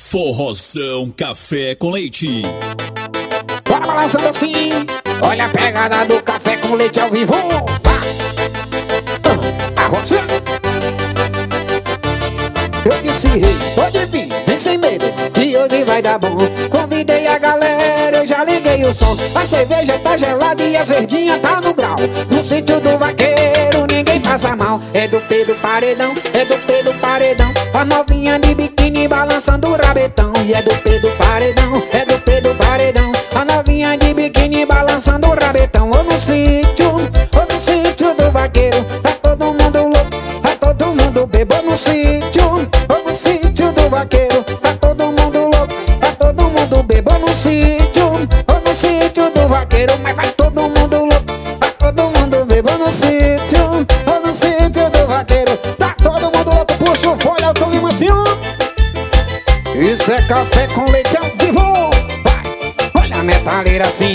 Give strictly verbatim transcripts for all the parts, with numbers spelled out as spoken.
Forrozão Café com Leite. Bora balançando assim. Olha a pegada do café com leite ao vivo. Ah, arroz. Eu disse, rei, pode vir, vem sem medo, que hoje vai dar bom. Convidei a galera, eu já liguei o som. A cerveja tá gelada e as verdinhas tá no grau. No sítio do vaqueiro ninguém passa mal. É do Pedro Paredão, é do Pedro Paredão. A novinha de biquíni balançando o rabetão. E é do Pedro Paredão, é do Pedro Paredão. A novinha de biquíni balançando o rabetão. Ou no sítio, ou no sítio do vaqueiro. Tá todo mundo louco, tá todo mundo bebo. Ou no sítio, ou no sítio do vaqueiro. Tá todo mundo louco, tá todo mundo bebo. Ou no sítio, ou no sítio do vaqueiro. Mas vai todo mundo louco, tá todo mundo bebo. Ou no sítio, ou no sítio do vaqueiro. Tá todo mundo louco, puxa o folha, eu tô lima assim, ó. Isso é café com leite ao vivo. Vai, olha a metaleira assim.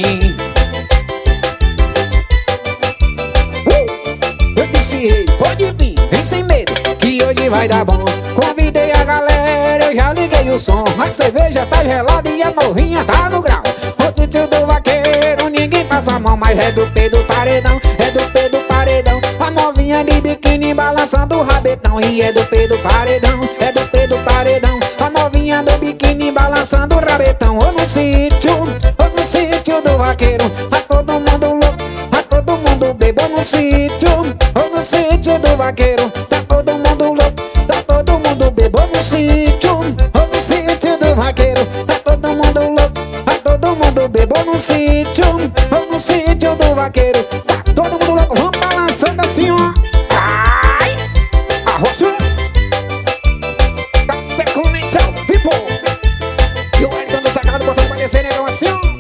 uh, Eu disse, ei, pode vir, vem sem medo, que hoje vai dar bom. Convidei a galera, eu já liguei o som. A cerveja tá gelada e a novinha tá no grau. O sítio do vaqueiro, ninguém passa mal. Mas é do Pedro Paredão, é do Pedro Paredão. A novinha de biquíni balançando o rabetão. E é do Pedro Paredão, é do Pedro Paredão. A novinha do biquíni balançando o rabetão. Ou no sítio, ou no sítio do vaqueiro. Tá todo mundo louco, tá todo mundo bebo. Ou no sítio, ou no sítio do vaqueiro. Tá todo mundo louco, tá todo mundo bebo. Ou no sítio, ou no sítio do vaqueiro. Tá todo mundo louco, tá todo mundo bebo. Ou no sítio, ou no sítio do vaqueiro. Tá todo mundo louco, vamos balançando assim, ó. Ai, arroz. Café com leite ao vivo. E o Elton do Sagrado botando pra descer, negão assim, ó.